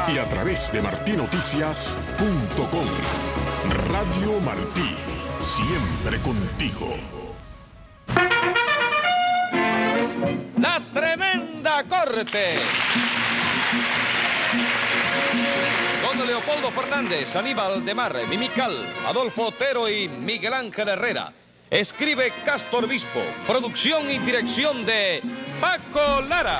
y a través de martinoticias.com. Radio Martí, siempre contigo. La Tremenda Corte. Con Leopoldo Fernández, Aníbal de Mar, Mimical, Adolfo Otero y Miguel Ángel Herrera. Escribe Castor Bispo. Producción y dirección de Paco Lara.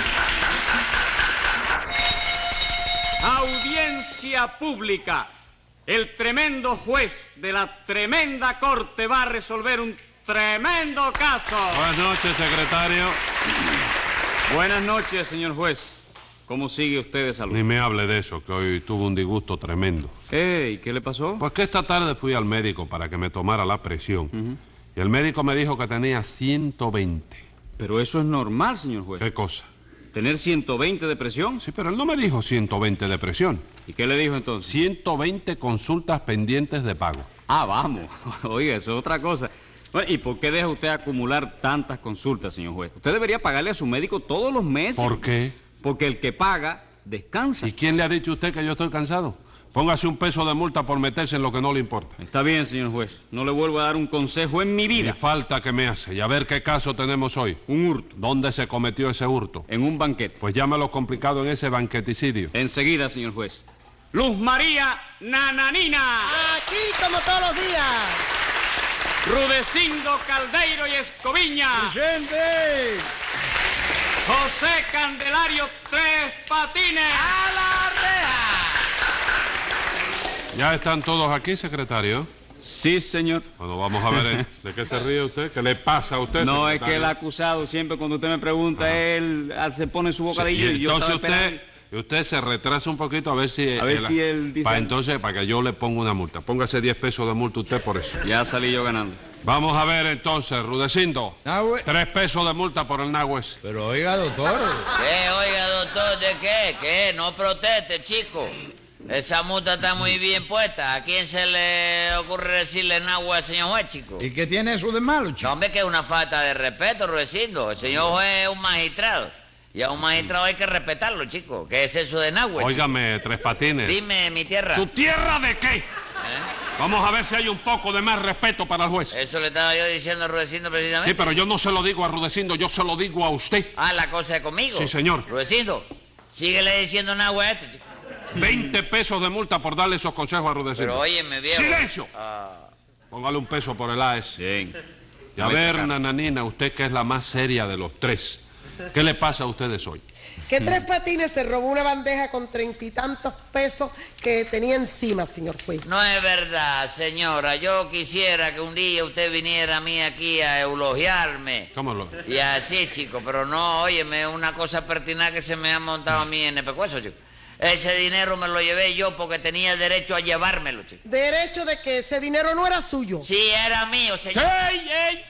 Audiencia pública. El tremendo juez de la tremenda corte va a resolver un tremendo caso. Buenas noches, secretario. Buenas noches, señor juez. ¿Cómo sigue usted de salud? Ni me hable de eso, que hoy tuve un disgusto tremendo. ¿Y qué le pasó? Pues que esta tarde fui al médico para que me tomara la presión. Y el médico me dijo que tenía 120. Pero eso es normal, señor juez. ¿Qué cosa? ¿Tener 120 de presión? Sí, pero él no me dijo 120 de presión. ¿Y qué le dijo entonces? 120 consultas pendientes de pago. Ah, vamos. Oiga, eso es otra cosa. Bueno, ¿y por qué deja usted acumular tantas consultas, señor juez? Usted debería pagarle a su médico todos los meses. ¿Por qué? Porque el que paga, descansa. ¿Y quién le ha dicho a usted que yo estoy cansado? Póngase un peso de multa por meterse en lo que no le importa. Está bien, señor juez. No le vuelvo a dar un consejo en mi vida. Y falta que me hace. Y a ver qué caso tenemos hoy. Un hurto. ¿Dónde se cometió ese hurto? En un banquete. Pues llámelo complicado en ese banqueticidio. Enseguida, señor juez. Luz María Nananina. Aquí como todos los días. Rudecindo Caldeiro y Escoviña. ¡Presente! José Candelario Tres Patines. ¡A la reja! ¿Ya están todos aquí, secretario? Sí, señor. Bueno, vamos a ver, ¿de qué se ríe usted? ¿Qué le pasa a usted, No, secretario? es que el acusado siempre cuando usted me pregunta, él se pone su bocadillo Sí, y yo entonces estaba esperando. usted se retrasa un poquito a ver si él dice... para que yo le ponga una multa. Póngase 10 pesos de multa usted por eso. Ya salí yo ganando. Vamos a ver entonces, Rudecindo. 3 pesos de multa por el Nagüez. Pero oiga, doctor. ¿Qué, oiga, doctor? ¿De qué? ¿Qué? No proteste, chico. Esa multa está muy bien puesta. ¿A quién se le ocurre decirle nagua al señor juez, chico? ¿Y qué tiene eso de malo, chico? No, hombre, que es una falta de respeto, Rudecindo. El señor juez es un magistrado. Y a un magistrado hay que respetarlo, chico. ¿Qué es eso de nagua? Óigame, Tres Patines. Dime, mi tierra. ¿Su tierra de qué? Vamos a ver si hay un poco de más respeto para el juez. Eso le estaba yo diciendo a Rudecindo precisamente. Sí, pero yo no se lo digo a Rudecindo, yo se lo digo a usted. Ah, la cosa es conmigo. Sí, señor. Rudecindo, síguele diciendo nagua a este, chico. 20 pesos de multa por darle esos consejos a Rudecindo. Pero óyeme, viejo. ¡Silencio! Póngale un peso por el AS. Bien. Y a ver, Nananina, usted que es la más seria de los tres, ¿qué le pasa a ustedes hoy? Que Tres Patines se robó una bandeja con 30 y tantos pesos que tenía encima, señor juez. No es verdad, señora. Yo quisiera que un día usted viniera a mí aquí a elogiarme. ¿Cómo lo...? Y así, chico, pero no, óyeme, una cosa pertinaz que se me ha montado a mí en el pescuezo, chico. Ese dinero me lo llevé yo porque tenía derecho a llevármelo, chico. Derecho de que ese dinero no era suyo. Sí, era mío, señor. ¡Ey!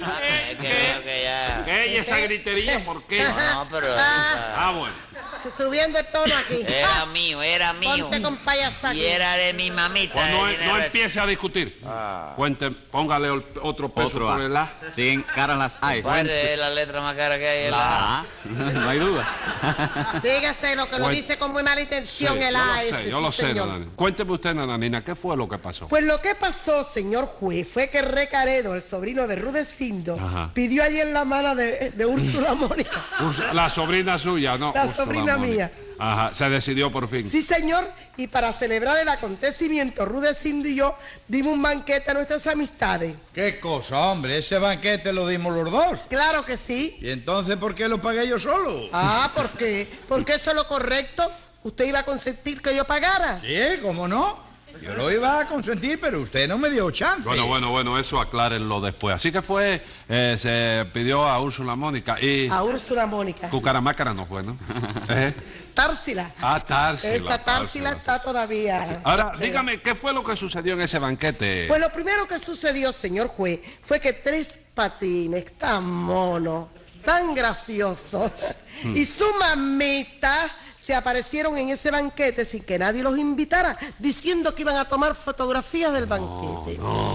¿Qué? ¿Esa gritería? ¿Por qué? No, pero... Bueno. Subiendo el tono aquí. Era mío, era mío. Ponte con payasa Y aquí. era de mi mamita. Pues el no dinero ese. empiece a discutir. Cuente, póngale otro peso Otro por A. el A. Siguen caras las A. ¿Cuál es la letra más cara que hay en la La A. No hay duda. Dígase lo que lo dice con muy mala intención el AS. Yo lo sé, señor. Nananina. Cuénteme usted, Nananina, ¿qué fue lo que pasó? Pues lo que pasó, señor juez, fue que Recaredo, el sobrino de Rudecindo, Ajá. pidió ayer la mano de Úrsula Mónica. La sobrina suya, ¿no? La Úrsula sobrina Mónica. mía. Ajá, se decidió por fin. Sí, señor, y para celebrar el acontecimiento, Rudecindo y yo dimos un banquete a nuestras amistades. ¿Qué cosa, hombre? Ese banquete lo dimos los dos. Claro que sí. ¿Y entonces por qué lo pagué yo solo? Ah, ¿por qué? Porque eso es lo correcto. ¿Usted iba a consentir que yo pagara? Sí, ¿cómo no? Yo lo iba a consentir, pero usted no me dio chance. Bueno, eso aclárenlo después. Así que fue, se pidió a Úrsula Mónica y... A Úrsula Mónica. Cucaramácara no fue, ¿no? Társila. Ah, Társila. Esa Társila está todavía. Ahora, dígame, ¿qué fue lo que sucedió en ese banquete? Pues lo primero que sucedió, señor juez, fue que Tres Patines, tan mono, tan gracioso, y su mamita se aparecieron en ese banquete sin que nadie los invitara, diciendo que iban a tomar fotografías del banquete.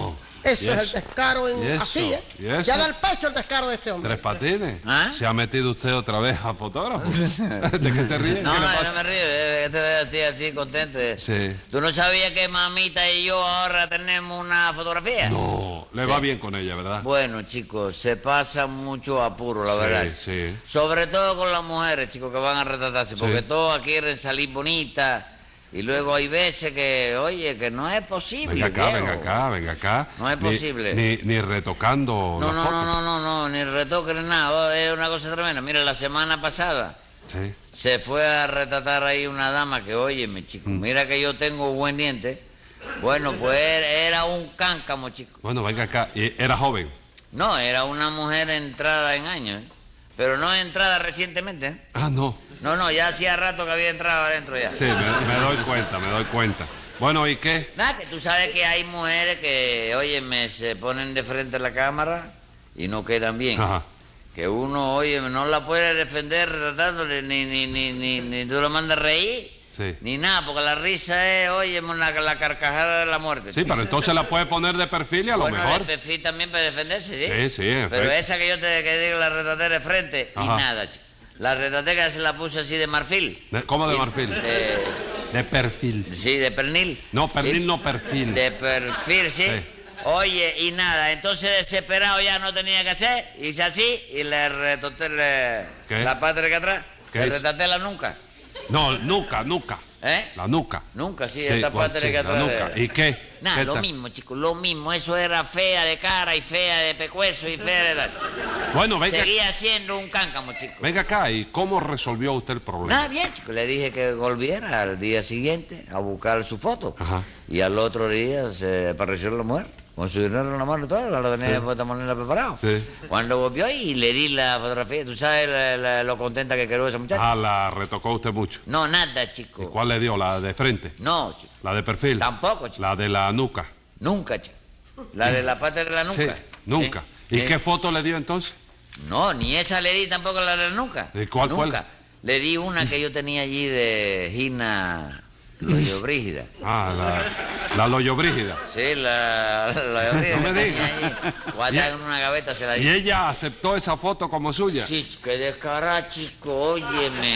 Eso ¿Y es eso? el descaro ¿Y eso? así, ¿eh? ¿Y eso? Ya da el pecho el descaro de este hombre. Tres Patines. ¿Ah? ¿Se ha metido usted otra vez a fotógrafo? ¿De qué se ríe? No, ¿Qué le no, pasa? no me río, que te ves así contento. Sí. ¿Tú no sabías que mamita y yo ahora tenemos una fotografía? No, le va bien con ella, ¿verdad? Bueno, chicos, se pasa mucho apuro, la Sí, verdad. sí. Sobre todo con las mujeres, chicos, que van a retratarse, porque Sí. todas quieren salir bonitas. Y luego hay veces que, oye, que no es posible. Venga acá, viejo. venga acá, venga acá. No es Ni- posible. Ni retocando No, la no, foto. no, no, no, no, ni retoque ni nada. Oh, es una cosa tremenda. Mira, la semana pasada Sí. se fue a retratar ahí una dama que, óyeme, chico, Mm. mira que yo tengo buen diente. Bueno, pues era un cáncamo, chico. Bueno, venga acá. ¿Y era joven? No, era una mujer entrada en años, ¿eh? Pero no entrada recientemente, ¿eh? Ah, no. No, ya hacía rato que había entrado adentro ya. Sí, me doy cuenta, me doy cuenta. Bueno, ¿y qué? Nada, que tú sabes que hay mujeres que, óyeme, se ponen de frente a la cámara y no quedan bien. Ajá. Que uno, óyeme, no la puede defender tratándole, ni tú lo mandas reír, Sí. ni nada, porque la risa es, óyeme, la carcajada de la muerte. Sí, pero entonces la puede poner de perfil y a lo Bueno, mejor. de perfil también para defenderse, ¿sí? Sí, sí, en Pero efecto. esa que yo te digo, la retraté de frente, y Ajá. nada, chico. La retraté que se la puse así de marfil. ¿Cómo de Y- marfil? de- De perfil. sí, de pernil. No, pernil Y- no, perfil. De perfil, ¿sí? Sí. Oye, y nada, entonces desesperado ya no tenía que hacer, hice así y le retraté ¿Qué? la parte de acá atrás. ¿Qué Le es? retraté la nuca. No, nuca. ¿Eh? La nuca. Nunca, sí, Sí, esta bueno, parte sí, de acá la atrás. nuca. ¿Y qué? Nada, ¿Qué lo tal? mismo, chicos, lo mismo. Eso era fea de cara y fea de pecueso y fea de... Bueno, venga, Seguía siendo un cáncamo, chico. venga acá. ¿Y cómo resolvió usted el problema? Nada, bien, chico. Le dije que volviera al día siguiente a buscar su foto. Ajá. Y al otro día se apareció la mujer. Con su dinero en la mano y todo, la tenía Sí. puesta moneda preparado. Sí. Cuando volvió y le di la fotografía, ¿tú sabes lo contenta que quedó esa muchacha? Ah, la retocó usted mucho. No, nada, ¿Y chico. cuál le dio? ¿La de frente? No, chico. ¿La de perfil? Tampoco, chico. La de la nuca. Nunca, chico. La de la parte de la nuca. Sí, nunca. Sí. ¿Y Sí. qué foto le dio entonces? No, ni esa le di tampoco la de la nuca. ¿Y cuál fue Nunca. Le di una que yo tenía allí de Gina Loyo Brígida. Ah, la Loyo Brígida. Sí, la Brígida. No me que diga. tenía allí. Guardada en una gaveta se la ¿Y di. ella aceptó esa foto como suya? Sí, que descarada, chico, óyeme.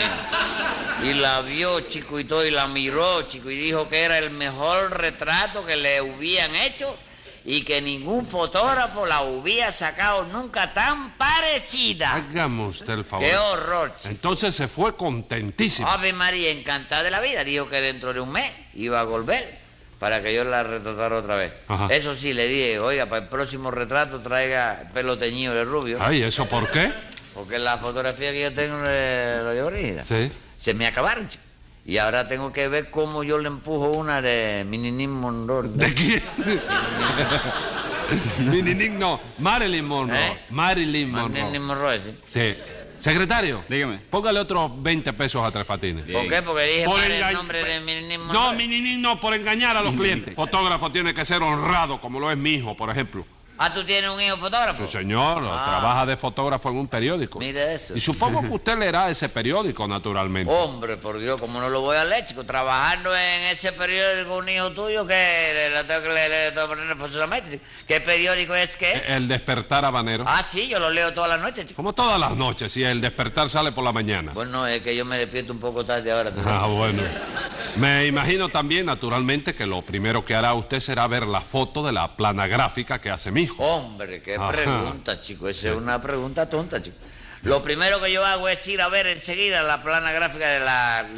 Y la vio, chico, y todo, y la miró, chico, y dijo que era el mejor retrato que le hubieran hecho y que ningún fotógrafo la hubiera sacado nunca tan parecida. Hágame usted el favor. ¡Qué horror, chico! Entonces se fue contentísima. Ave María, encantada de la vida. Dijo que dentro de un mes iba a volver para que yo la retratara otra vez. Ajá. Eso sí, le dije, oiga, para el próximo retrato traiga pelo teñido de rubio. Ay, ¿eso por qué? Porque la fotografía que yo tengo de Loyo Brígida Sí. se me acabaron, chico. Y ahora tengo que ver cómo yo le empujo una de Mininín Monroe. ¿De quién? Mininín no, Marilyn Monroe. ¿Eh? Marilyn Mininín Monroe. Monroe, sí. Sí. Secretario. Dígame. Póngale otros 20 pesos a Tres Patines. ¿Por qué? Porque dije Por mal el engañ- nombre de Mininín Monroe. No, Mininín no, por engañar a los clientes. Fotógrafo tiene que ser honrado, como lo es mi hijo, por ejemplo. Ah, ¿tú tienes un hijo fotógrafo? Sí, señor, trabaja de fotógrafo en un periódico. Mira eso. Y supongo que usted leerá ese periódico, naturalmente. Hombre, por Dios, ¿cómo no lo voy a leer, chico? Trabajando en ese periódico un hijo tuyo que le tengo que leer forzosamente. ¿Qué periódico es que es? El despertar habanero. Ah, sí, yo lo leo todas las noches, chico. Como todas las noches, si el despertar sale por la mañana. Bueno, es que yo me despierto un poco tarde ahora. ¿tú sabes? Ah, bueno. Me imagino también, naturalmente, que lo primero que hará usted será ver la foto de la plana gráfica que hace mi hijo. Hombre, qué Ajá. pregunta, chico. Esa es una pregunta tonta, chico. Lo primero que yo hago es ir a ver enseguida la plana gráfica de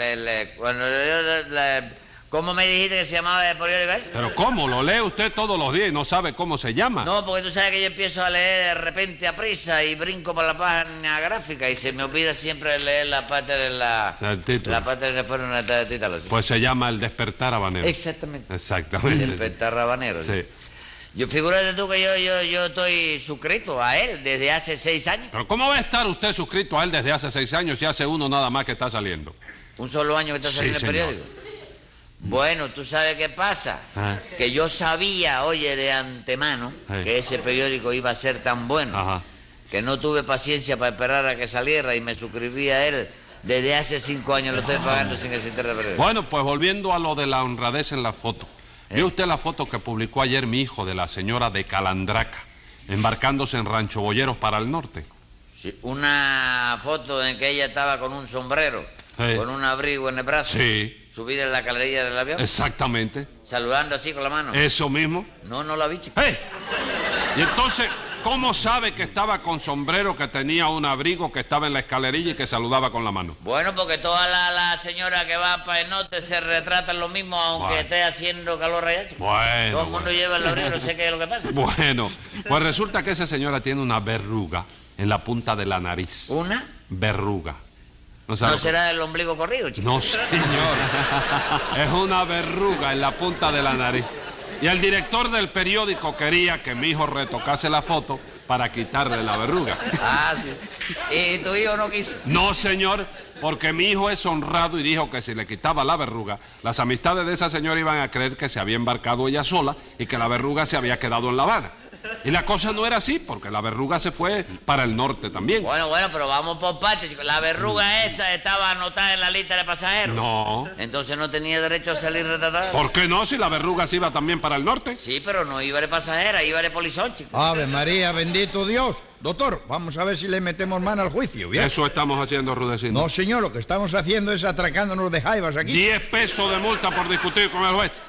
¿cómo me dijiste que se llamaba el periódico ese? Pero ¿cómo? ¿Lo lee usted todos los días y no sabe cómo se llama? No, porque tú sabes que yo empiezo a leer de repente a prisa y brinco por la página gráfica y se me olvida siempre leer la parte de El título. la parte de fueron de título. ¿Sí? Pues se llama el despertar habanero. Exactamente. Exactamente. El Despertar Rabanero. Sí. Yo figúrate tú que yo estoy suscrito a él desde hace 6 años. Pero ¿cómo va a estar usted suscrito a él desde hace 6 años y hace uno nada más que está saliendo? Un solo año que está Sí, saliendo el señor. periódico. Bueno, ¿tú sabes qué pasa? Ah. Que yo sabía, oye, de antemano, Sí. que ese periódico iba a ser tan bueno, Ajá. que no tuve paciencia para esperar a que saliera y me suscribí a él. Desde hace 5 años lo estoy pagando sin existir el periódico. Bueno, pues volviendo a lo de la honradez en la foto. ¿Vio usted la foto que publicó ayer mi hijo de la señora de Calandraca, embarcándose en Rancho Boyeros para el norte? Sí, una foto en que ella estaba con un sombrero, Sí. con un abrigo en el brazo. Sí. Subida en la calerilla del avión. Exactamente. Saludando así con la mano. Eso mismo. No la vi, chico. ¡Eh! Y entonces, ¿cómo sabe que estaba con sombrero, que tenía un abrigo, que estaba en la escalerilla y que saludaba con la mano? Bueno, porque todas las señoras que van para el norte se retratan lo mismo, aunque Bueno. esté haciendo calor allá, chico. Bueno. Todo el mundo lleva el abrigo, no sé qué es lo que pasa. Bueno, pues resulta que esa señora tiene una verruga en la punta de la nariz. ¿Una? Verruga. ¿No sabe? ¿No será el ombligo corrido, chico? No, señor. Es una verruga en la punta de la nariz. Y el director del periódico quería que mi hijo retocase la foto para quitarle la verruga. Ah, sí. ¿Y tu hijo no quiso? No, señor, porque mi hijo es honrado y dijo que si le quitaba la verruga, las amistades de esa señora iban a creer que se había embarcado ella sola y que la verruga se había quedado en La Habana. Y la cosa no era así, porque la verruga se fue para el norte también. Bueno, pero vamos por partes, chico. La verruga esa estaba anotada en la lista de pasajeros. No. Entonces no tenía derecho a salir retratada. ¿Por qué no? Si la verruga se iba también para el norte. Sí, pero no iba de pasajera, iba de polizón, chico. Ave María, bendito Dios. Doctor, vamos a ver si le metemos mano al juicio, ¿bien? Eso estamos haciendo, Rudecindo. No, señor, lo que estamos haciendo es atracándonos de jaivas aquí. 10 pesos de multa por discutir con el juez.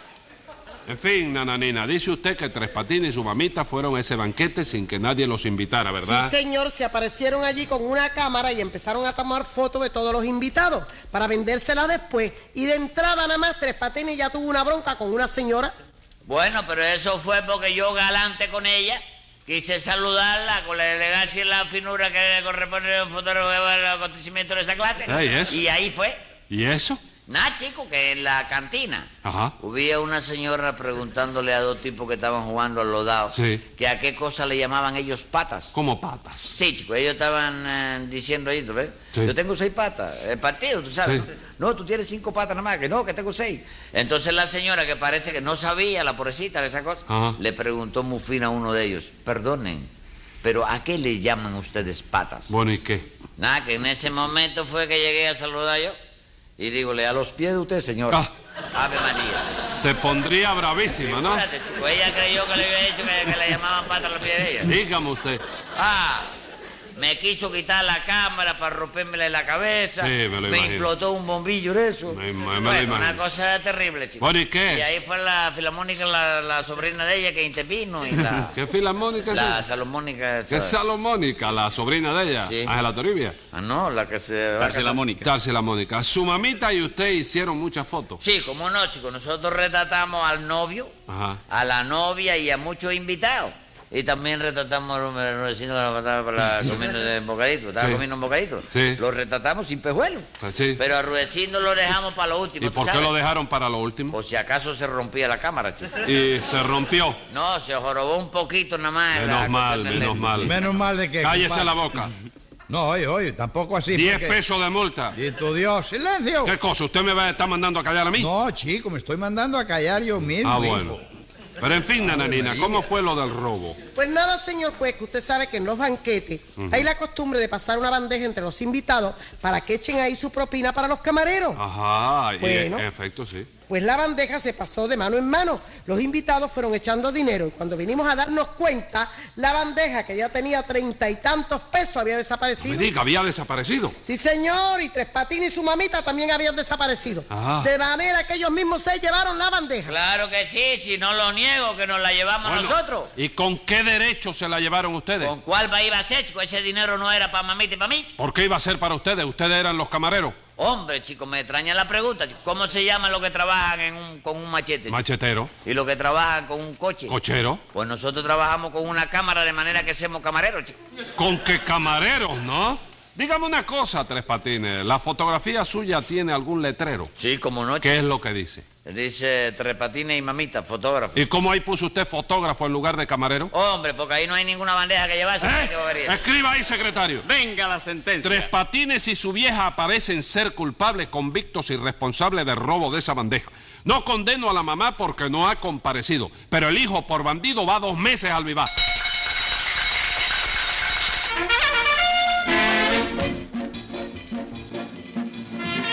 En fin, nananina, dice usted que Tres Patines y su mamita fueron a ese banquete sin que nadie los invitara, ¿verdad? Sí, señor, se aparecieron allí con una cámara y empezaron a tomar fotos de todos los invitados para vendérselas después. Y de entrada nada más Tres Patines ya tuvo una bronca con una señora. Bueno, pero eso fue porque yo galante con ella. Quise saludarla con la elegancia y la finura que le corresponde a un fotógrafo que va al acontecimiento de esa clase. ¿Y eso? Y ahí fue. ¿Y eso? Nada, chico, que en la cantina Ajá. había una señora preguntándole a dos tipos que estaban jugando al lodado Sí. que a qué cosa le llamaban ellos patas. Como patas. Sí, chico, ellos estaban diciendo ahí, ¿tú ves? Sí. Yo tengo 6 patas, el partido, tú sabes. Sí. No, tú tienes 5 patas nada más, que no, que tengo 6. Entonces la señora, que parece que no sabía, la pobrecita de esa cosa, Ajá. le preguntó muy fina a uno de ellos, perdonen, pero ¿a qué le llaman ustedes patas? Bueno, ¿y qué? Nada, que en ese momento fue que llegué a saludar yo y dígole, a los pies de usted, señora. Ave María, chico. Se pondría bravísima, ¿no? Espérate, chico, ella creyó que le había dicho que le llamaban patas a los pies de ella. Dígame usted. Ah, me quiso quitar la cámara para rompérmela en la cabeza. Sí, me lo imagino. explotó un bombillo de eso. Me lo Bueno, imagino. una cosa terrible, chico. Bueno, ¿y qué es? Y ahí fue la filarmónica, la sobrina de ella que intervino y la... ¿Qué filarmónica es la esa? salomónica. ¿Qué es Salomónica, la sobrina de ella? Sí. Ángela Toribia. Ah, no, la que se... Dársela Mónica. Dársela Mónica. Su mamita y usted hicieron muchas fotos. Sí, como no, chico. Nosotros retratamos al novio, Ajá. a la novia y a muchos invitados. Y también retratamos a los vecinos que nos faltaba para comiendo un bocadito. Estaba Sí. comiendo un bocadito. Sí. Lo retratamos sin pejuelo. Pues sí. Pero a Rudecindo lo dejamos para lo último. ¿Y ¿tú por qué sabes? lo dejaron para lo último? Por si acaso se rompía la cámara, chico. Y se rompió. No, se jorobó un poquito nada más. en Menos la mal, cuestión del menos lente. mal. Menos mal de que... Cállese compadre. la boca. No, oye, tampoco así. 10 porque- pesos de multa. Y tu Dios, silencio. ¿Qué cosa? ¿Usted me va a estar mandando a callar a mí? No, chico, me estoy mandando a callar yo mismo. Ah, hijo. bueno. Pero en fin, nananina, ¿cómo fue lo del robo? Pues nada, señor juez, que usted sabe que en los banquetes hay la costumbre de pasar una bandeja entre los invitados para que echen ahí su propina para los camareros. Ajá, y Bueno. en efecto, sí. Pues la bandeja se pasó de mano en mano. Los invitados fueron echando dinero y cuando vinimos a darnos cuenta, la bandeja, que ya tenía 30 y tantos pesos, había Me desaparecido. diga, había desaparecido. Sí, señor, y Tres Patines y su mamita también habían desaparecido. Ah. De manera que ellos mismos se llevaron la bandeja. Claro que sí, si no lo niego, que nos la llevamos Bueno, nosotros. ¿y con qué derecho se la llevaron ustedes? ¿Con cuál iba a ser, chico? Ese dinero no era para mamita y para mí, chico. ¿Por qué iba a ser para ustedes? Ustedes eran los camareros. Hombre, chico, me extraña la pregunta, chico. ¿Cómo se llaman los que trabajan con un machete, chico? Machetero, ¿Y los que trabajan con un coche? cochero. Pues nosotros trabajamos con una cámara de manera que somos camareros, chico. ¿Con qué camareros, no? Dígame una cosa, Tres Patines. ¿La fotografía suya tiene algún letrero? Sí, como no, chico. ¿Qué es lo que dice? Dice Tres Patines y mamita, fotógrafo. ¿Y cómo ahí puso usted fotógrafo en lugar de camarero? Hombre, porque ahí no hay ninguna bandeja que llevarse. ¿Eh? ¿Qué bobería? Escriba ahí, secretario. Venga la sentencia. Tres Patines y su vieja aparecen ser culpables, convictos y responsables del robo de esa bandeja. No condeno a la mamá porque no ha comparecido, pero el hijo por bandido va 2 meses al vivar.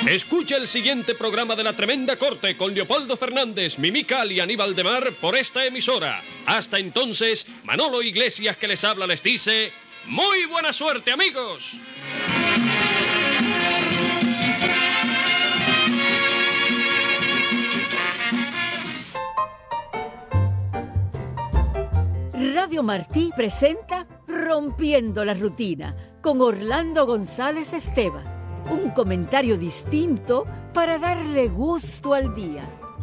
Escucha el siguiente programa de La Tremenda Corte con Leopoldo Fernández, Mimical y Aníbal de Mar por esta emisora. Hasta entonces, Manolo Iglesias que les habla les dice... ¡Muy buena suerte, amigos! Radio Martí presenta Rompiendo la Rutina con Orlando González Esteban. Un comentario distinto para darle gusto al día.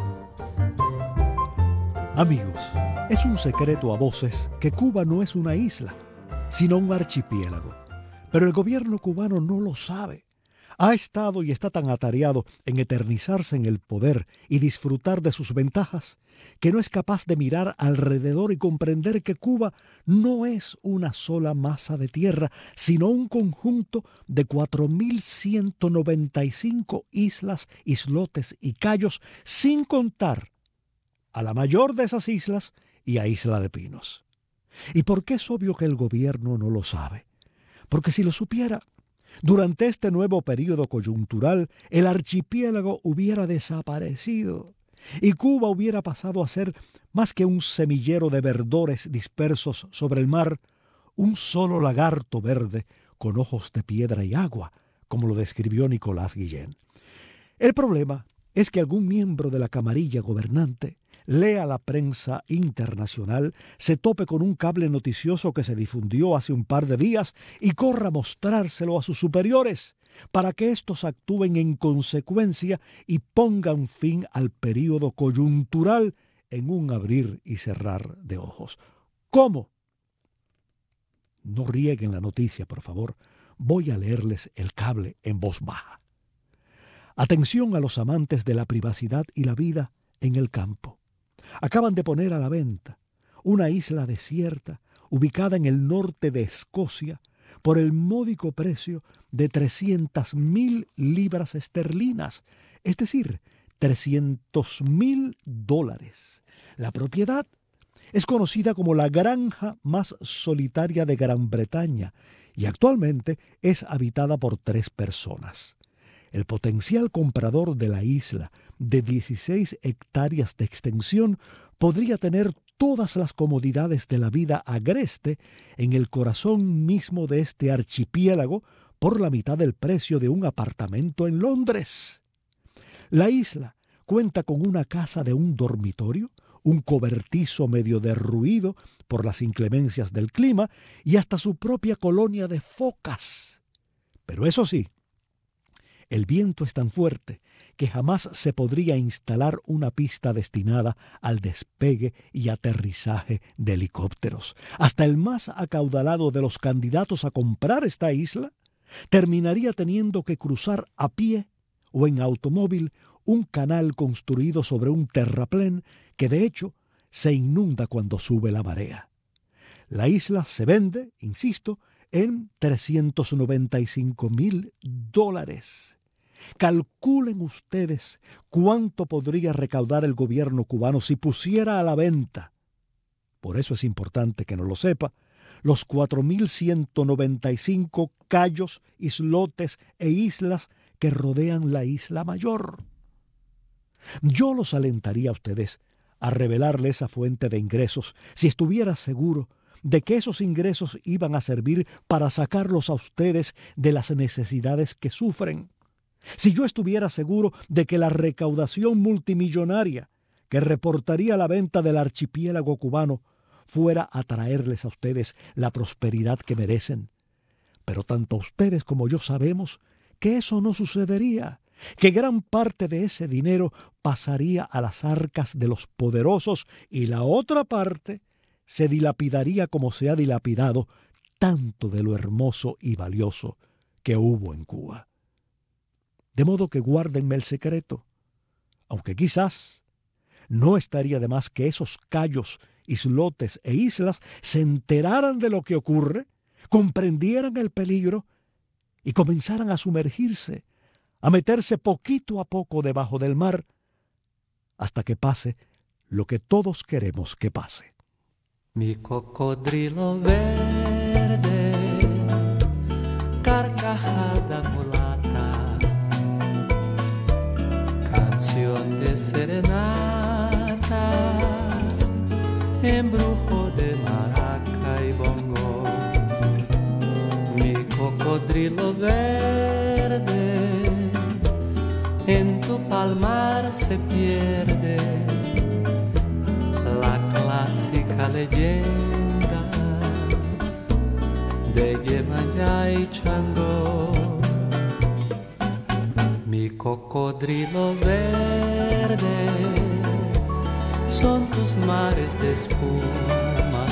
Amigos, es un secreto a voces que Cuba no es una isla, sino un archipiélago. Pero el gobierno cubano no lo sabe. Ha estado y está tan atareado en eternizarse en el poder y disfrutar de sus ventajas que no es capaz de mirar alrededor y comprender que Cuba no es una sola masa de tierra, sino un conjunto de 4.195 islas, islotes y cayos, sin contar a la mayor de esas islas y a Isla de Pinos. ¿Y por qué es obvio que el gobierno no lo sabe? Porque si lo supiera, durante este nuevo período coyuntural, el archipiélago hubiera desaparecido y Cuba hubiera pasado a ser, más que un semillero de verdores dispersos sobre el mar, un solo lagarto verde con ojos de piedra y agua, como lo describió Nicolás Guillén. El problema es que algún miembro de la camarilla gobernante lea la prensa internacional, se tope con un cable noticioso que se difundió hace un par de días y corra a mostrárselo a sus superiores para que éstos actúen en consecuencia y pongan fin al período coyuntural en un abrir y cerrar de ojos. ¿Cómo? No rieguen la noticia, por favor. Voy a leerles el cable en voz baja. Atención a los amantes de la privacidad y la vida en el campo. Acaban de poner a la venta una isla desierta ubicada en el norte de Escocia por el módico precio de 300.000 libras esterlinas, es decir, $300.000. La propiedad es conocida como la granja más solitaria de Gran Bretaña y actualmente es habitada por 3 personas. El potencial comprador de la isla, de 16 hectáreas de extensión, podría tener todas las comodidades de la vida agreste en el corazón mismo de este archipiélago por la mitad del precio de un apartamento en Londres. La isla cuenta con una casa de un dormitorio, un cobertizo medio derruido por las inclemencias del clima y hasta su propia colonia de focas. Pero eso sí, el viento es tan fuerte que jamás se podría instalar una pista destinada al despegue y aterrizaje de helicópteros. Hasta el más acaudalado de los candidatos a comprar esta isla terminaría teniendo que cruzar a pie o en automóvil un canal construido sobre un terraplén que de hecho se inunda cuando sube la marea. La isla se vende, insisto, en $395.000. Calculen ustedes cuánto podría recaudar el gobierno cubano si pusiera a la venta, por eso es importante que no lo sepa, los 4.195 cayos, islotes e islas que rodean la isla mayor. Yo los alentaría a ustedes a revelarle esa fuente de ingresos si estuviera seguro de que esos ingresos iban a servir para sacarlos a ustedes de las necesidades que sufren. Si yo estuviera seguro de que la recaudación multimillonaria que reportaría la venta del archipiélago cubano fuera a traerles a ustedes la prosperidad que merecen. Pero tanto ustedes como yo sabemos que eso no sucedería, que gran parte de ese dinero pasaría a las arcas de los poderosos y la otra parte se dilapidaría como se ha dilapidado tanto de lo hermoso y valioso que hubo en Cuba. De modo que guárdenme el secreto, aunque quizás no estaría de más que esos cayos, islotes e islas se enteraran de lo que ocurre, comprendieran el peligro y comenzaran a sumergirse, a meterse poquito a poco debajo del mar, hasta que pase lo que todos queremos que pase. Mi cocodrilo verde, carcajada mulata, canción de serenata, embrujo de maraca y bongo. Mi cocodrilo verde en tu palmar se pierde, la clásica leyenda de Yemayá y Chango. Mi cocodrilo verde son tus mares de espuma,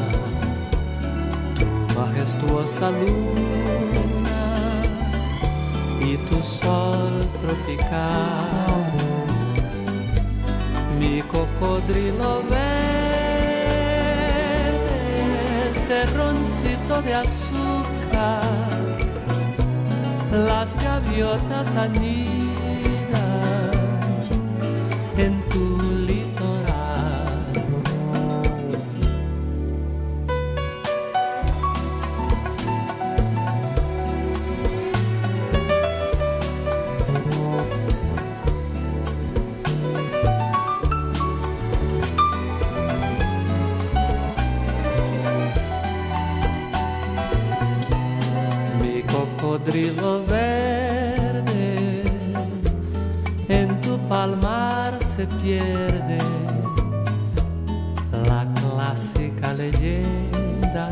tu majestuosa luna y tu sol tropical. Mi cocodrilo verde, terroncito de azúcar, las gaviotas anidan en tu litoral. Mi cocodrilo verde en tu palmar se pierde, la clásica leyenda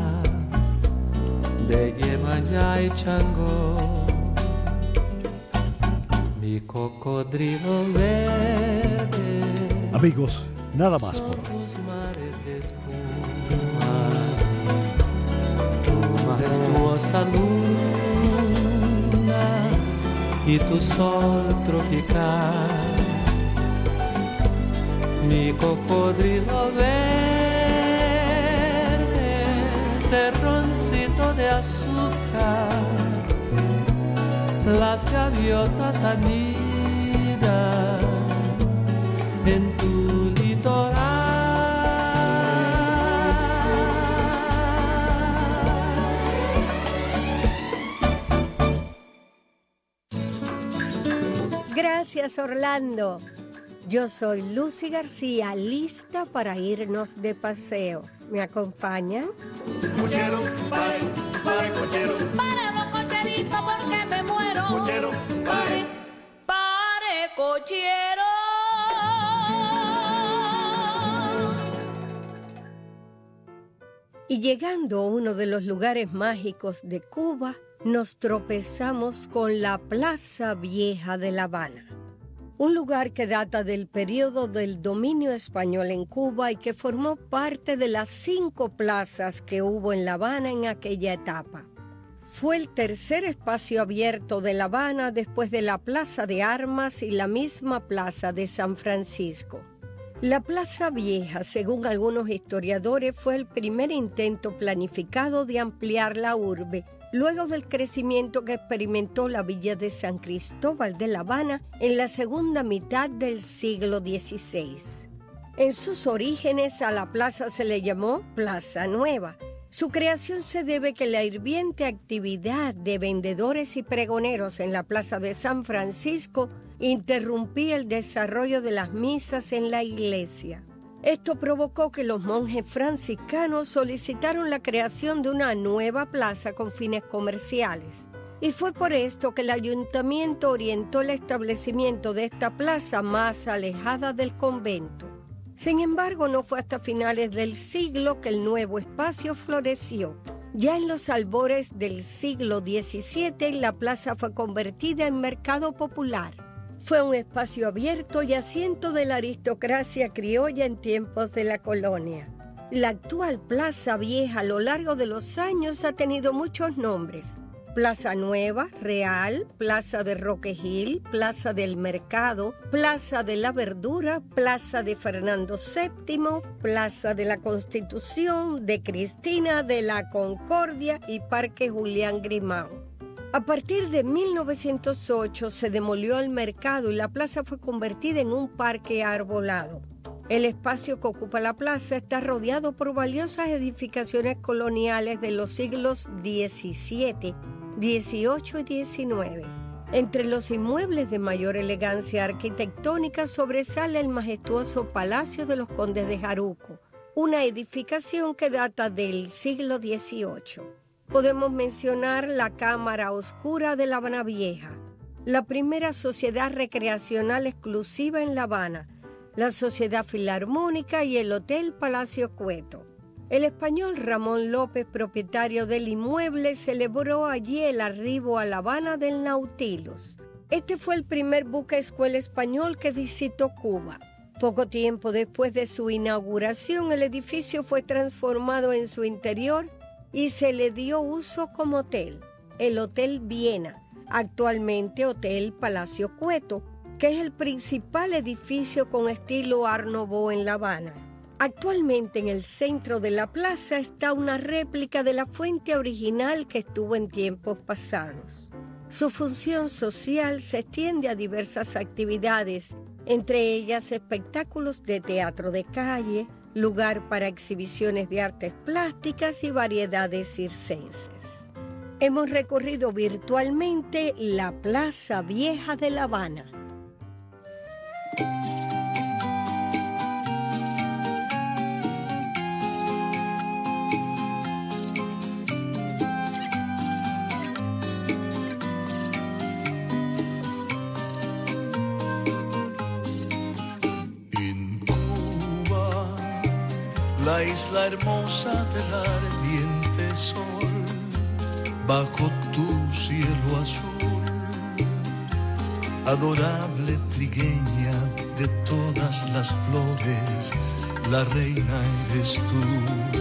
de Yemayá y Chango. Mi cocodrilo verde. Amigos, nada más por hoy. Tus mares de espuma, tu majestuosa luna y tu sol tropical. Mi cocodrilo verde, terroncito de azúcar, las gaviotas anidan en tu litoral. Gracias, Orlando. Yo soy Lucy García, lista para irnos de paseo. ¿Me acompañan? Cochero, pare, pare, cochero. Para los cocheritos porque me muero. Cochero, pare. Pare, cochero. Y llegando a uno de los lugares mágicos de Cuba, nos tropezamos con la Plaza Vieja de La Habana. Un lugar que data del periodo del dominio español en Cuba y que formó parte de las 5 plazas que hubo en La Habana en aquella etapa. Fue el tercer espacio abierto de La Habana después de la Plaza de Armas y la misma Plaza de San Francisco. La Plaza Vieja, según algunos historiadores, fue el primer intento planificado de ampliar la urbe, luego del crecimiento que experimentó la villa de San Cristóbal de La Habana en la segunda mitad del siglo XVI. En sus orígenes a la plaza se le llamó Plaza Nueva. Su creación se debe a que la hirviente actividad de vendedores y pregoneros en la Plaza de San Francisco interrumpía el desarrollo de las misas en la iglesia. Esto provocó que los monjes franciscanos solicitaron la creación de una nueva plaza con fines comerciales. Y fue por esto que el ayuntamiento orientó el establecimiento de esta plaza más alejada del convento. Sin embargo, no fue hasta finales del siglo que el nuevo espacio floreció. Ya en los albores del siglo XVII, la plaza fue convertida en mercado popular. Fue un espacio abierto y asiento de la aristocracia criolla en tiempos de la colonia. La actual Plaza Vieja a lo largo de los años ha tenido muchos nombres. Plaza Nueva, Real, Plaza de Roque Gil, Plaza del Mercado, Plaza de la Verdura, Plaza de Fernando VII, Plaza de la Constitución, de Cristina, de la Concordia y Parque Julián Grimao. A partir de 1908 se demolió el mercado y la plaza fue convertida en un parque arbolado. El espacio que ocupa la plaza está rodeado por valiosas edificaciones coloniales de los siglos XVII, XVIII y XIX. Entre los inmuebles de mayor elegancia arquitectónica sobresale el majestuoso Palacio de los Condes de Jaruco, una edificación que data del siglo XVIII. Podemos mencionar la Cámara Oscura de La Habana Vieja, la primera sociedad recreacional exclusiva en La Habana, la Sociedad Filarmónica y el Hotel Palacio Cueto. El español Ramón López, propietario del inmueble, celebró allí el arribo a La Habana del Nautilus. Este fue el primer buque escuela español que visitó Cuba. Poco tiempo después de su inauguración, el edificio fue transformado en su interior y se le dio uso como hotel, el Hotel Viena, actualmente Hotel Palacio Cueto, que es el principal edificio con estilo Art Nouveau en La Habana. Actualmente en el centro de la plaza está una réplica de la fuente original que estuvo en tiempos pasados. Su función social se extiende a diversas actividades, entre ellas espectáculos de teatro de calle, lugar para exhibiciones de artes plásticas y variedades circenses. Hemos recorrido virtualmente la Plaza Vieja de La Habana. La isla hermosa del ardiente sol, bajo tu cielo azul, adorable trigueña de todas las flores, la reina eres tú.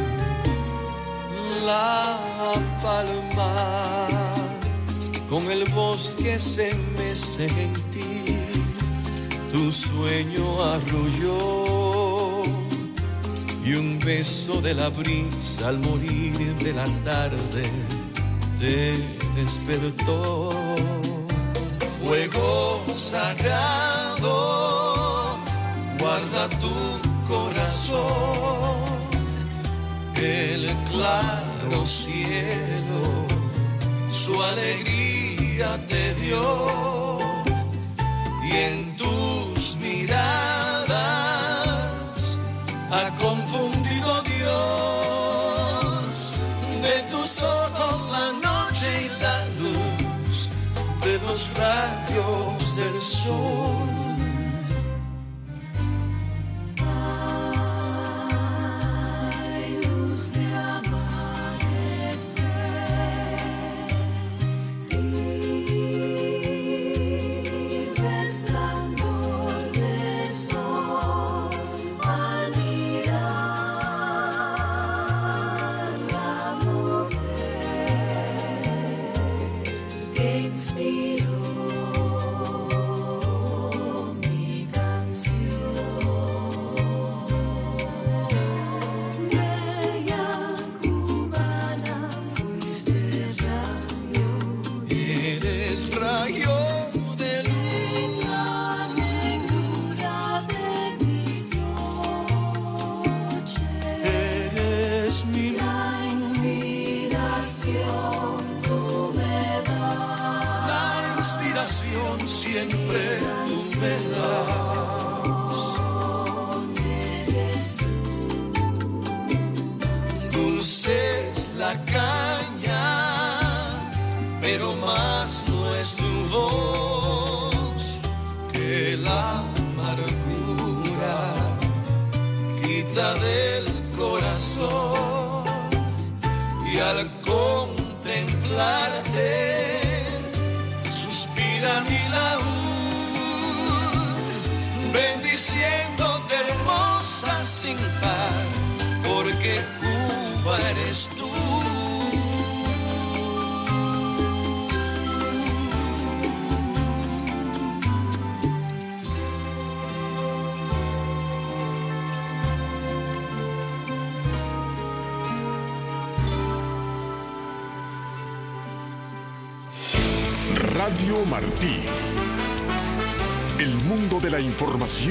La palma con el bosque se mece gentil, tu sueño arrulló. Y un beso de la brisa al morir de la tarde te despertó. Fuego sagrado, guarda tu corazón, el claro cielo su alegría te dio, y en tus miradas ha confundido Dios, de tus ojos la noche y la luz de los rayos del sol. Ay, luz de amanecer y resplandor de sol. Siempre tú me das, dulce es la caña, pero más no es tu voz que la amargura quita del corazón, y al contemplarte suspiran y laúd, bendiciéndote hermosa sin par, porque Cuba eres tú. Radio Martí. El mundo de la información